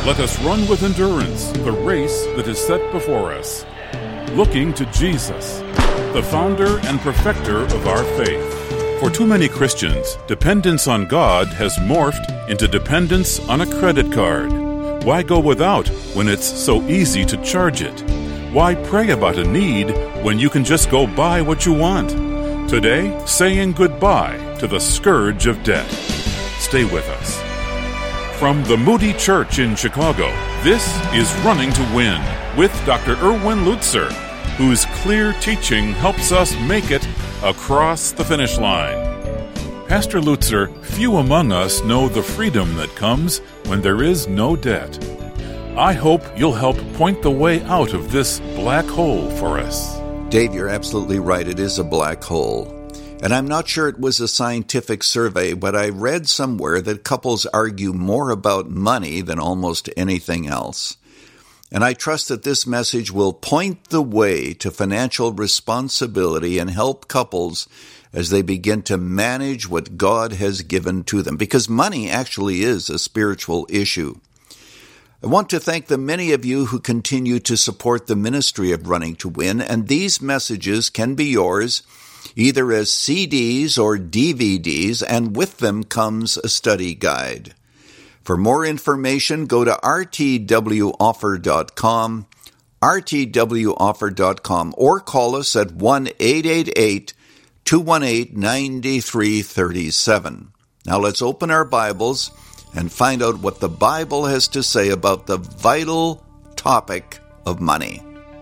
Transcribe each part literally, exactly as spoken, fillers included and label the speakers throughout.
Speaker 1: Let us run with endurance the race that is set before us, looking to Jesus, the founder and perfecter of our faith. For too many Christians, dependence on God has morphed into dependence on a credit card. Why go without when it's so easy to charge it? Why pray about a need when you can just go buy what you want? Today, saying goodbye to the scourge of debt. Stay with us. From the Moody Church in Chicago, this is Running to Win with Doctor Erwin Lutzer, whose clear teaching helps us make it across the finish line. Pastor Lutzer, few among us know the freedom that comes when there is no debt. I hope you'll help point the way out of this black hole for us.
Speaker 2: Dave, you're absolutely right. It is a black hole. And I'm not sure it was a scientific survey, but I read somewhere that couples argue more about money than almost anything else. And I trust that this message will point the way to financial responsibility and help couples as they begin to manage what God has given to them, because money actually is a spiritual issue. I want to thank the many of you who continue to support the ministry of Running to Win, and these messages can be yours either as C Ds or D V Ds, and with them comes a study guide. For more information, go to r t w offer dot com, r t w offer dot com, or call us at one eight eight eight, two one eight, nine three three seven. Now let's open our Bibles and find out what the Bible has to say about the vital topic of money.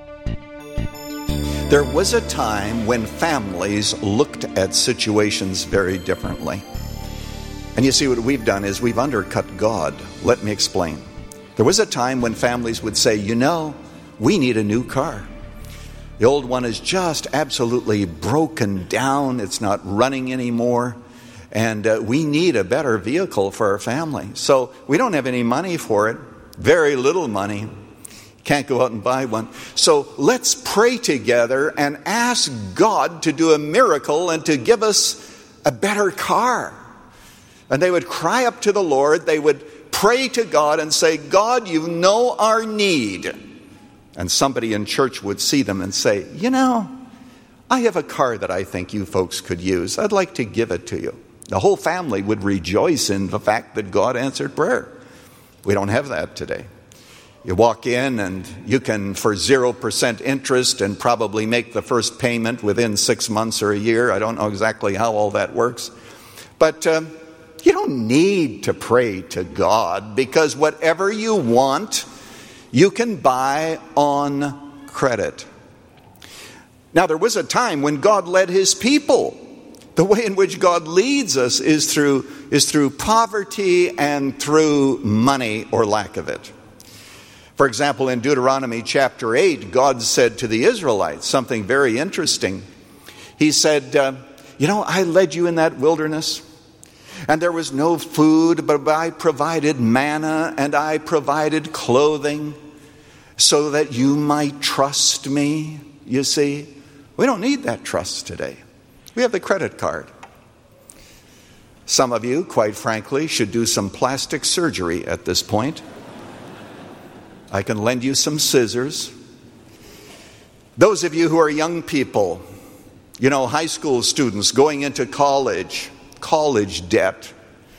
Speaker 2: There was a time when families looked at situations very differently. And you see, what we've done is we've undercut God. Let me explain. There was a time when families would say, you know, we need a new car. The old one is just absolutely broken down. It's not running anymore. And uh, we need a better vehicle for our family. So we don't have any money for it. Very little money. Can't go out and buy one. So let's pray together and ask God to do a miracle and to give us a better car. And they would cry up to the Lord. They would pray to God and say, God, you know our need. And somebody in church would see them and say, you know, I have a car that I think you folks could use. I'd like to give it to you. The whole family would rejoice in the fact that God answered prayer. We don't have that today. You walk in and you can, for zero percent interest, and probably make the first payment within six months or a year. I don't know exactly how all that works. But um, you don't need to pray to God, because whatever you want, you can buy on credit. Now, there was a time when God led his people. The way in which God leads us is through, is through poverty and through money or lack of it. For example, in Deuteronomy chapter eight, God said to the Israelites something very interesting. He said, uh, you know, I led you in that wilderness, and there was no food, but I provided manna and I provided clothing so that you might trust me. You see, we don't need that trust today. We have the credit card. Some of you, quite frankly, should do some plastic surgery at this point. I can lend you some scissors. Those of you who are young people, you know, high school students going into college, college debt.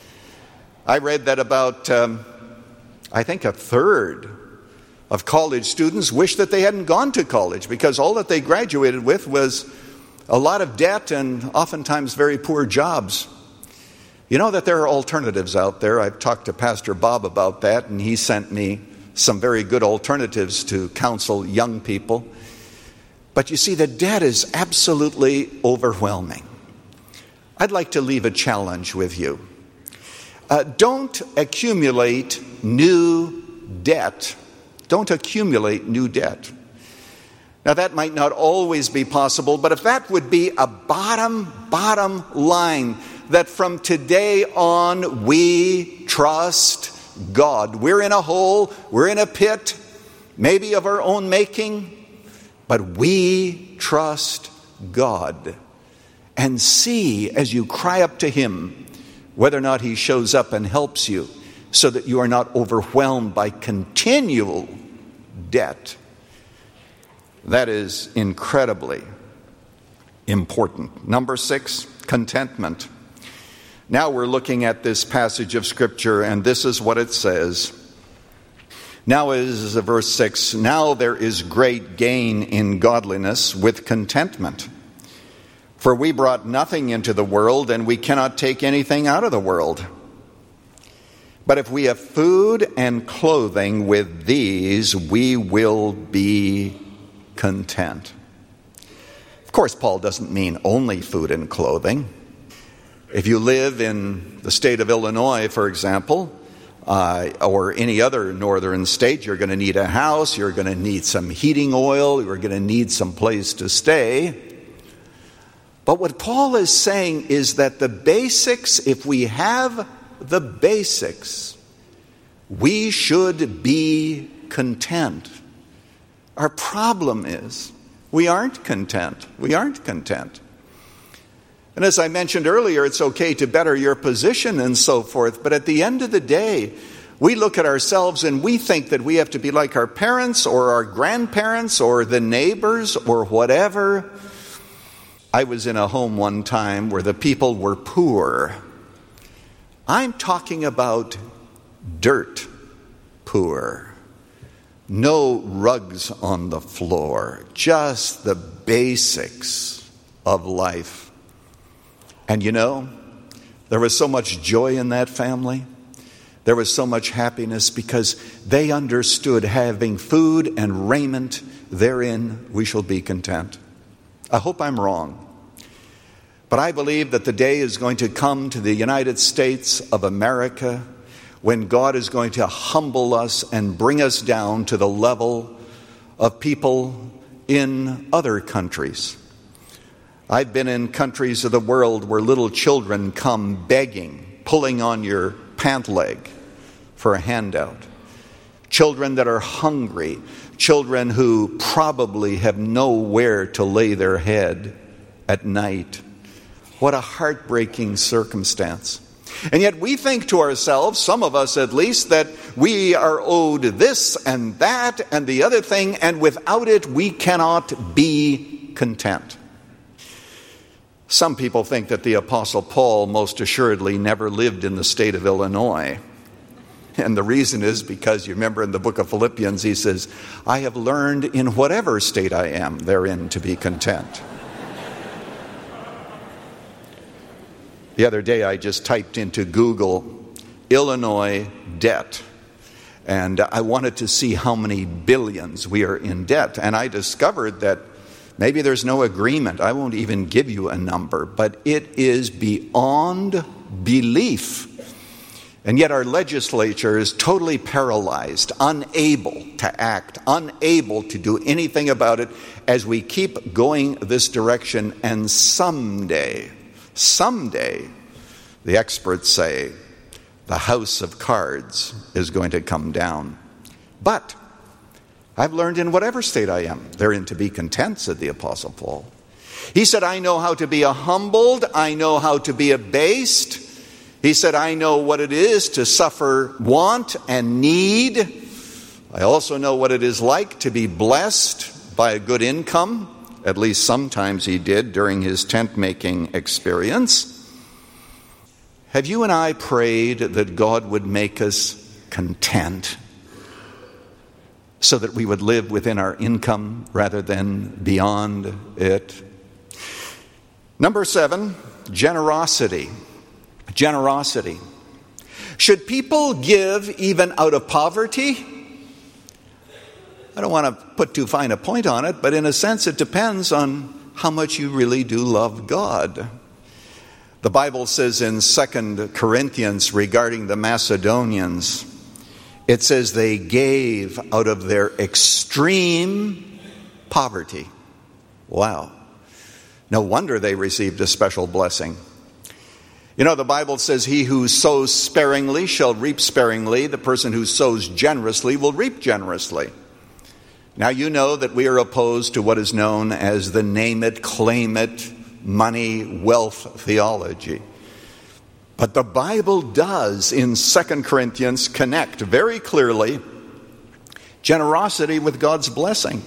Speaker 2: I read that about, um, I think, a third of college students wish that they hadn't gone to college, because all that they graduated with was a lot of debt and oftentimes very poor jobs. You know that there are alternatives out there. I've talked to Pastor Bob about that, and he sent me some very good alternatives to counsel young people. But you see, the debt is absolutely overwhelming. I'd like to leave a challenge with you. Uh, don't accumulate new debt. Don't accumulate new debt. Now, that might not always be possible, but if that would be a bottom, bottom line, that from today on we trust God. We're in a hole, we're in a pit, maybe of our own making, but we trust God. And see, as you cry up to him, whether or not he shows up and helps you so that you are not overwhelmed by continual debt. That is incredibly important. Number six, contentment. Now we're looking at this passage of Scripture, and this is what it says. Now is verse six, now there is great gain in godliness with contentment. For we brought nothing into the world, and we cannot take anything out of the world. But if we have food and clothing, with these we will be content. Of course, Paul doesn't mean only food and clothing. If you live in the state of Illinois, for example, uh, or any other northern state, you're going to need a house, you're going to need some heating oil, you're going to need some place to stay. But what Paul is saying is that the basics, if we have the basics, we should be content. Our problem is we aren't content. We aren't content. And as I mentioned earlier, it's okay to better your position and so forth, but at the end of the day, we look at ourselves and we think that we have to be like our parents or our grandparents or the neighbors or whatever. I was in a home one time where the people were poor. I'm talking about dirt poor. No rugs on the floor, just the basics of life. And you know, there was so much joy in that family. There was so much happiness because they understood having food and raiment, therein we shall be content. I hope I'm wrong. But I believe that the day is going to come to the United States of America when God is going to humble us and bring us down to the level of people in other countries. I've been in countries of the world where little children come begging, pulling on your pant leg for a handout. Children that are hungry, children who probably have nowhere to lay their head at night. What a heartbreaking circumstance. And yet we think to ourselves, some of us at least, that we are owed this and that and the other thing, and without it we cannot be content. Some people think that the Apostle Paul most assuredly never lived in the state of Illinois. And the reason is because you remember in the book of Philippians he says, I have learned in whatever state I am therein to be content. The other day I just typed into Google, Illinois debt. And I wanted to see how many billions we are in debt. And I discovered that maybe there's no agreement. I won't even give you a number. But it is beyond belief. And yet our legislature is totally paralyzed, unable to act, unable to do anything about it as we keep going this direction. And someday... Someday, the experts say, the house of cards is going to come down. But I've learned in whatever state I am, therein to be content, said the Apostle Paul. He said, I know how to be humbled. I know how to be abased. He said, I know what it is to suffer want and need. I also know what it is like to be blessed by a good income. At least sometimes he did during his tent-making experience. Have you and I prayed that God would make us content so that we would live within our income rather than beyond it? Number seven, generosity. Generosity. Should people give even out of poverty? I don't want to put too fine a point on it, but in a sense it depends on how much you really do love God. The Bible says in Second Corinthians regarding the Macedonians, it says they gave out of their extreme poverty. Wow. No wonder they received a special blessing. You know, the Bible says he who sows sparingly shall reap sparingly. The person who sows generously will reap generously. Now you know that we are opposed to what is known as the name it, claim it, money, wealth theology. But the Bible does, in Second Corinthians, connect very clearly generosity with God's blessing.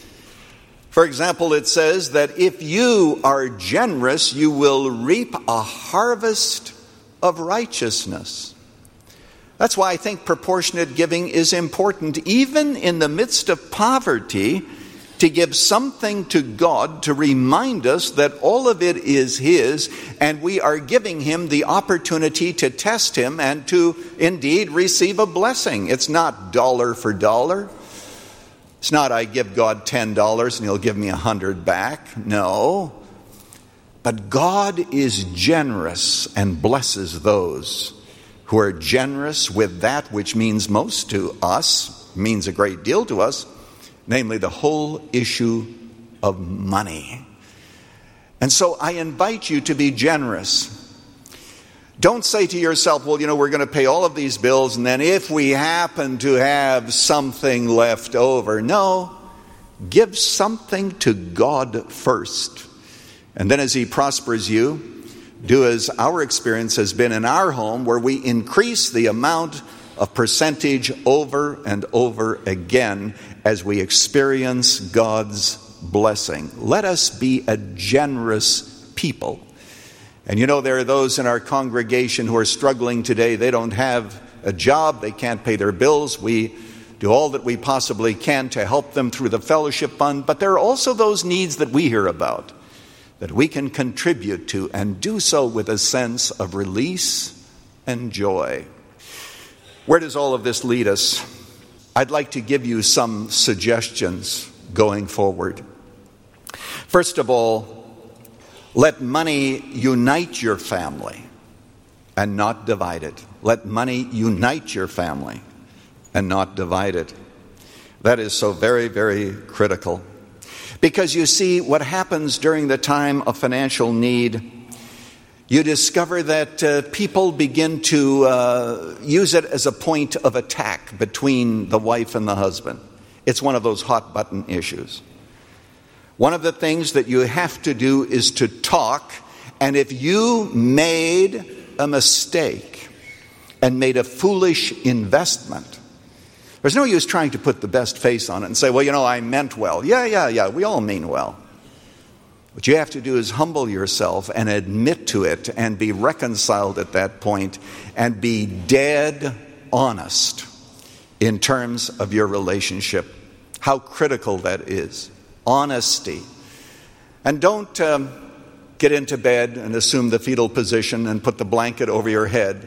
Speaker 2: For example, it says that if you are generous, you will reap a harvest of righteousness. That's why I think proportionate giving is important, even in the midst of poverty, to give something to God to remind us that all of it is His, and we are giving Him the opportunity to test Him and to indeed receive a blessing. It's not dollar for dollar. It's not I give God ten dollars and He'll give me a hundred back. No. But God is generous and blesses those who are generous with that which means most to us, means a great deal to us, namely the whole issue of money. And so I invite you to be generous. Don't say to yourself, well, you know, we're going to pay all of these bills, and then if we happen to have something left over. No, give something to God first. And then as He prospers you, do as our experience has been in our home, where we increase the amount of percentage over and over again as we experience God's blessing. Let us be a generous people. And you know, there are those in our congregation who are struggling today. They don't have a job. They can't pay their bills. We do all that we possibly can to help them through the fellowship fund. But there are also those needs that we hear about that we can contribute to, and do so with a sense of release and joy. Where does all of this lead us? I'd like to give you some suggestions going forward. First of all, let money unite your family and not divide it. Let money unite your family and not divide it. That is so very, very critical. Because you see, what happens during the time of financial need, you discover that uh, people begin to uh, use it as a point of attack between the wife and the husband. It's one of those hot button issues. One of the things that you have to do is to talk, and if you made a mistake and made a foolish investment, there's no use trying to put the best face on it and say, well, you know, I meant well. Yeah, yeah, yeah, we all mean well. What you have to do is humble yourself and admit to it and be reconciled at that point and be dead honest in terms of your relationship. How critical that is. Honesty. And don't um, get into bed and assume the fetal position and put the blanket over your head.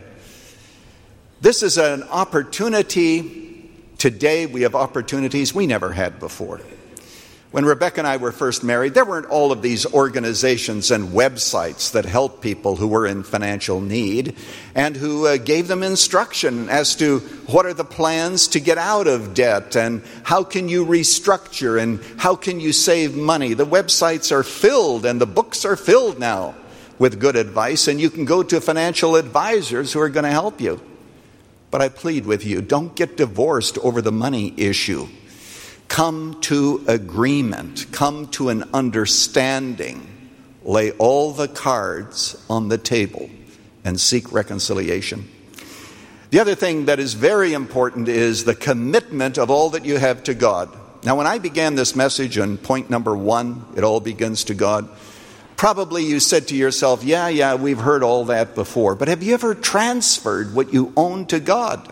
Speaker 2: This is an opportunity. Today we have opportunities we never had before. When Rebecca and I were first married, there weren't all of these organizations and websites that help people who were in financial need and who uh, gave them instruction as to what are the plans to get out of debt and how can you restructure and how can you save money. The websites are filled and the books are filled now with good advice, and you can go to financial advisors who are going to help you. But I plead with you, don't get divorced over the money issue. Come to agreement. Come to an understanding. Lay all the cards on the table and seek reconciliation. The other thing that is very important is the commitment of all that you have to God. Now, when I began this message on point number one, it all begins to God, probably you said to yourself, yeah, yeah, we've heard all that before. But have you ever transferred what you own to God?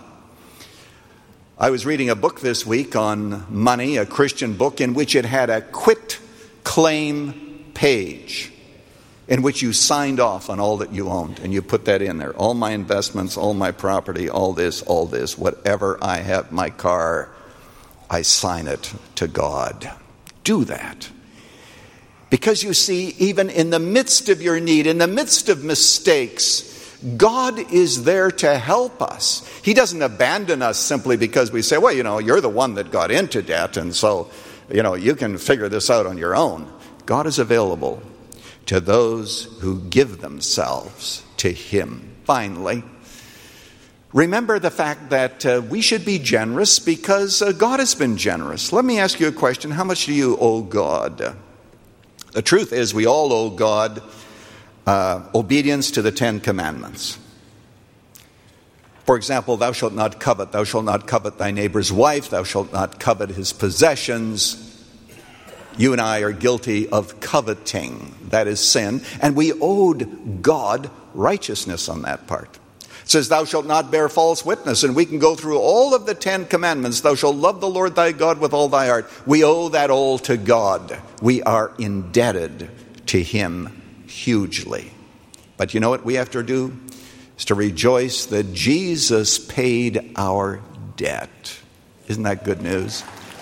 Speaker 2: I was reading a book this week on money, a Christian book, in which it had a quit claim page in which you signed off on all that you owned, and you put that in there. All my investments, all my property, all this, all this, whatever I have, my car, I sign it to God. Do that. Because you see, even in the midst of your need, in the midst of mistakes, God is there to help us. He doesn't abandon us simply because we say, well, you know, you're the one that got into debt, and so, you know, you can figure this out on your own. God is available to those who give themselves to Him. Finally, remember the fact that uh, we should be generous because uh, God has been generous. Let me ask you a question. How much do you owe God? The truth is we all owe God uh, obedience to the Ten Commandments. For example, thou shalt not covet. Thou shalt not covet thy neighbor's wife. Thou shalt not covet his possessions. You and I are guilty of coveting. That is sin. And we owed God righteousness on that part. It says, thou shalt not bear false witness. And we can go through all of the Ten Commandments. Thou shalt love the Lord thy God with all thy heart. We owe that all to God. We are indebted to him hugely. But you know what we have to do? Is to rejoice that Jesus paid our debt. Isn't that good news?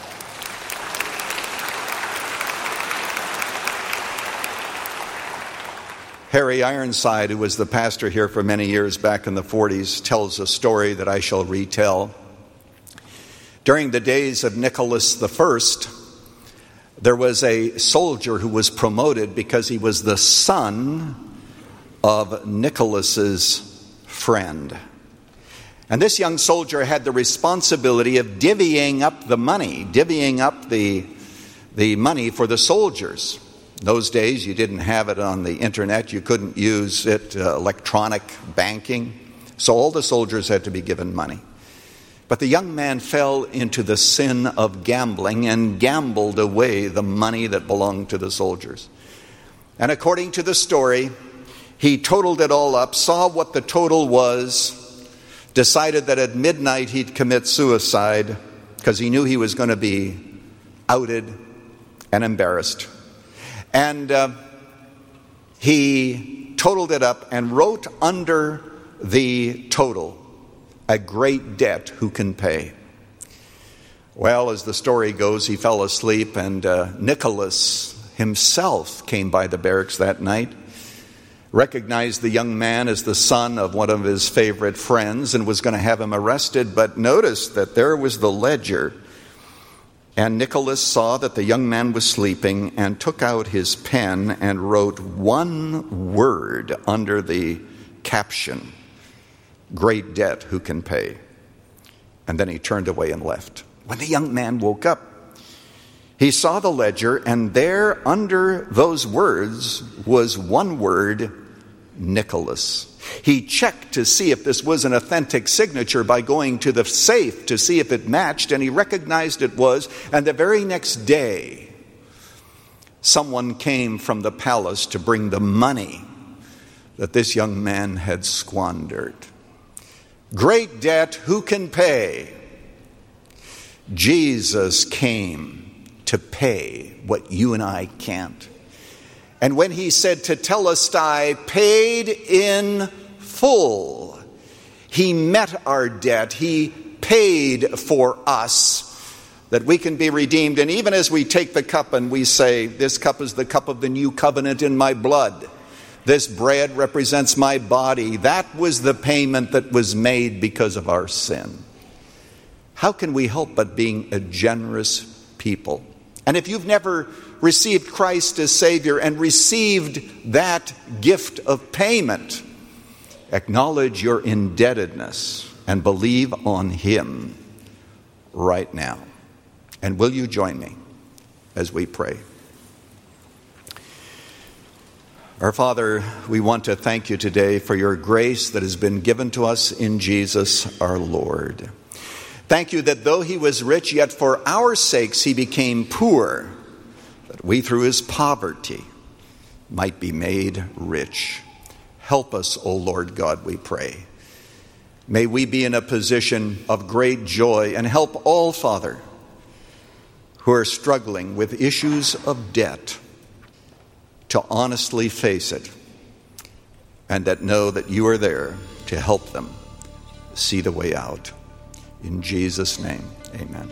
Speaker 2: Harry Ironside, who was the pastor here for many years back in the forties, tells a story that I shall retell. During the days of Nicholas the First, there was a soldier who was promoted because he was the son of Nicholas's friend. And this young soldier had the responsibility of divvying up the money, divvying up the, the money for the soldiers. In those days, you didn't have it on the internet. You couldn't use it, uh, electronic banking. So all the soldiers had to be given money. But the young man fell into the sin of gambling and gambled away the money that belonged to the soldiers. And according to the story, he totaled it all up, saw what the total was, decided that at midnight he'd commit suicide because he knew he was going to be outed and embarrassed. And uh, he totaled it up and wrote under the total, a great debt who can pay. Well, as the story goes, he fell asleep, and uh, Nicholas himself came by the barracks that night, recognized the young man as the son of one of his favorite friends and was going to have him arrested, but noticed that there was the ledger. And Nicholas saw that the young man was sleeping and took out his pen and wrote one word under the caption, great debt who can pay. And then he turned away and left. When the young man woke up, he saw the ledger, and there under those words was one word, Nicholas. He checked to see if this was an authentic signature by going to the safe to see if it matched, and he recognized it was. And the very next day, someone came from the palace to bring the money that this young man had squandered. Great debt, who can pay? Jesus came to pay what you and I can't. And when he said tetelestai, paid in full, he met our debt. He paid for us that we can be redeemed. And even as we take the cup and we say, this cup is the cup of the new covenant in my blood. This bread represents my body. That was the payment that was made because of our sin. How can we help but being a generous people? And if you've never received Christ as Savior and received that gift of payment, acknowledge your indebtedness and believe on him right now. And will you join me as we pray? Our Father, we want to thank you today for your grace that has been given to us in Jesus our Lord. Thank you that though he was rich, yet for our sakes he became poor, that we through his poverty might be made rich. Help us, O Lord God, we pray. May we be in a position of great joy, and help all, Father, who are struggling with issues of debt to honestly face it, and that know that you are there to help them see the way out. In Jesus' name, amen.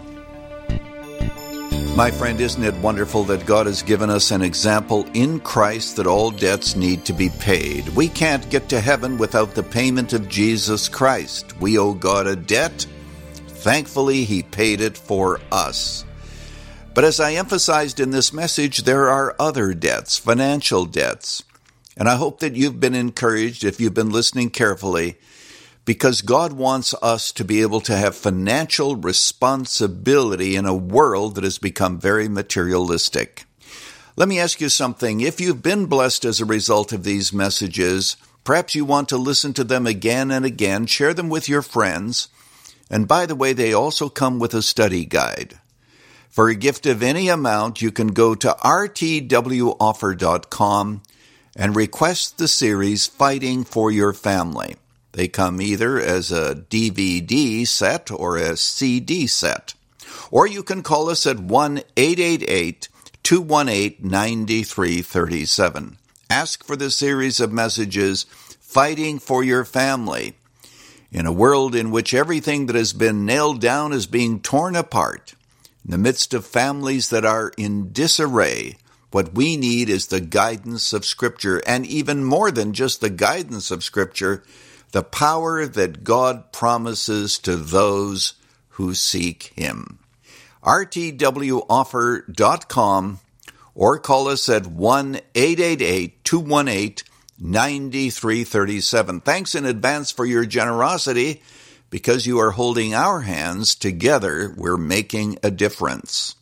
Speaker 2: My friend, isn't it wonderful that God has given us an example in Christ that all debts need to be paid? We can't get to heaven without the payment of Jesus Christ. We owe God a debt. Thankfully, he paid it for us. But as I emphasized in this message, there are other debts, financial debts. And I hope that you've been encouraged, if you've been listening carefully, because God wants us to be able to have financial responsibility in a world that has become very materialistic. Let me ask you something. If you've been blessed as a result of these messages, Perhaps you want to listen to them again and again. Share them with your friends. And by the way, they also come with a study guide. For a gift of any amount, you can go to r t w offer dot com and request the series Fighting for Your Family. They come either as a D V D set or a C D set. Or you can call us at one eight eight eight, two one eight, nine three three seven. Ask for the series of messages Fighting for Your Family. In a world in which everything that has been nailed down is being torn apart, in the midst of families that are in disarray, what we need is the guidance of Scripture, and even more than just the guidance of Scripture, the power that God promises to those who seek Him. r t w offer dot com or call us at one eight eight eight, two one eight, nine three three seven. Thanks in advance for your generosity. Because you are holding our hands together, we're making a difference.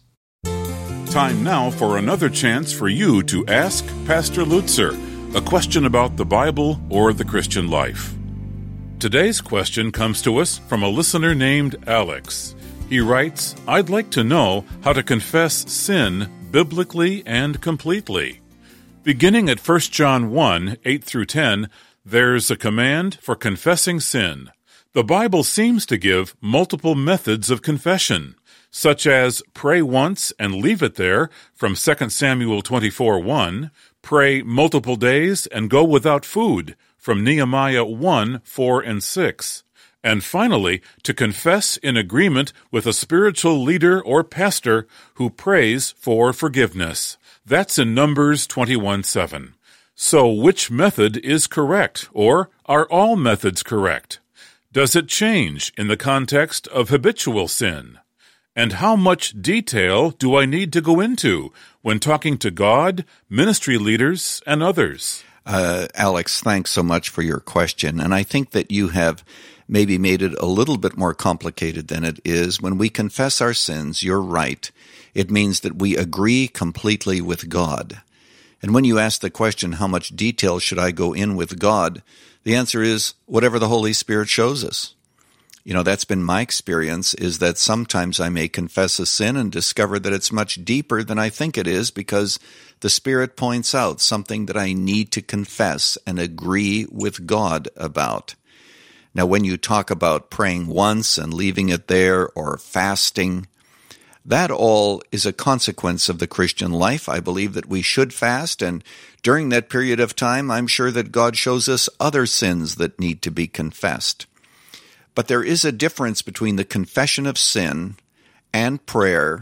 Speaker 1: Time now for another chance for you to ask Pastor Lutzer a question about the Bible or the Christian life. Today's question comes to us from a listener named Alex. He writes, I'd like to know how to confess sin biblically and completely. Beginning at First John one, eight through ten, there's a command for confessing sin. The Bible seems to give multiple methods of confession, such as pray once and leave it there from Second Samuel twenty-four one, pray multiple days and go without food from Nehemiah one, four and six, and finally to confess in agreement with a spiritual leader or pastor who prays for forgiveness. That's in Numbers twenty-one seven. So which method is correct, or are all methods correct? Does it change in the context of habitual sin? And how much detail do I need to go into when talking to God, ministry leaders, and others?
Speaker 2: Uh, Alex, thanks so much for your question. And I think that you have maybe made it a little bit more complicated than it is. When we confess our sins, you're right. It means that we agree completely with God. And when you ask the question, how much detail should I go in with God? The answer is whatever the Holy Spirit shows us. You know, that's been my experience, is that sometimes I may confess a sin and discover that it's much deeper than I think it is because the Spirit points out something that I need to confess and agree with God about. Now, when you talk about praying once and leaving it there or fasting, that all is a consequence of the Christian life. I believe that we should fast, and during that period of time, I'm sure that God shows us other sins that need to be confessed. But there is a difference between the confession of sin and prayer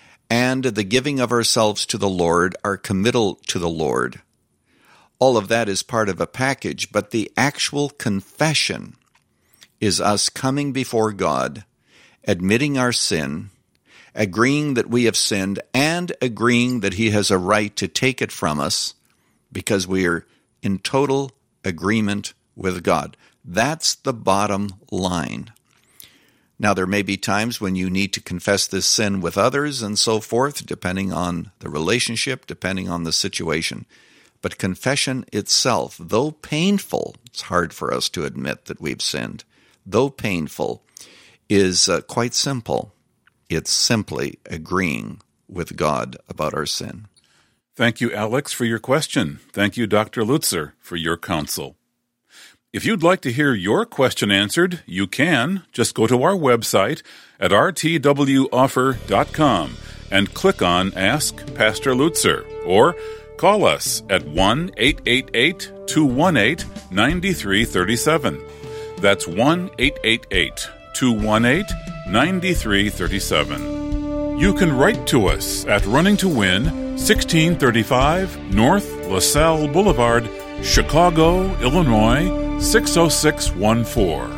Speaker 2: and the giving of ourselves to the Lord, our committal to the Lord. All of that is part of a package, but the actual confession is us coming before God, admitting our sin, agreeing that we have sinned, and agreeing that He has a right to take it from us because we are in total agreement with God. That's the bottom line. Now, there may be times when you need to confess this sin with others and so forth, depending on the relationship, depending on the situation. But confession itself, though painful, it's hard for us to admit that we've sinned, though painful, is uh, quite simple. It's simply agreeing with God about our sin.
Speaker 1: Thank you, Alex, for your question. Thank you, Doctor Lutzer, for your counsel. If you'd like to hear your question answered, you can. Just go to our website at r t w offer dot com and click on Ask Pastor Lutzer, or call us at one eight eight eight, two one eight, nine three three seven. That's one eight eight eight, two one eight, nine three three seven. You can write to us at Running to Win, sixteen thirty-five North LaSalle Boulevard, Chicago, Illinois, six oh six one four.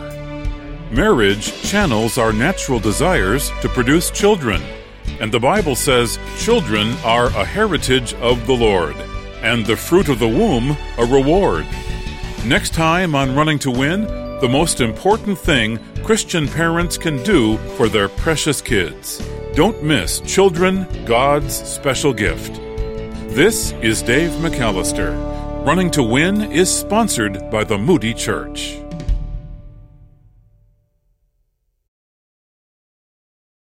Speaker 1: Marriage channels our natural desires to produce children, and the Bible says children are a heritage of the Lord, and the fruit of the womb a reward. Next time on Running to Win, the most important thing Christian parents can do for their precious kids. Don't miss Children, God's Special Gift. This is Dave McAllister. Running to Win is sponsored by the Moody Church.